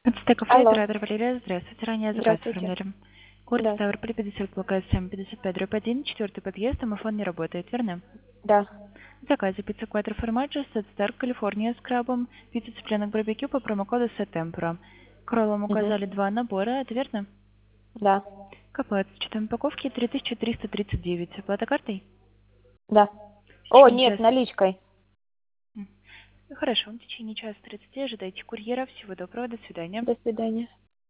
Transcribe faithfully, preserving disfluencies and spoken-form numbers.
Стек кафе, Алло. оператор Валерия. Здравствуйте. Ранее заказ Здравствуйте. оформляли. Город Да. Ставрополь, пятьдесят, блокад семь пятьдесят пять, дробь один, четвертый подъезд, домофон не работает, верно? Да. В заказе пицца Quattro Formaggio, Сет Стар, Калифорния с крабом, пицца цыпленок барбекю по промокоду Сеттемпера. К роллам Угу. указали два набора, это верно? Да. К оплате с учетом упаковки три тысячи триста тридцать девять. Оплата картой? Да. В О, течение нет, часа. наличкой. М. Хорошо, в течение часа тридцати ожидайте курьера. Всего доброго, до свидания. До свидания.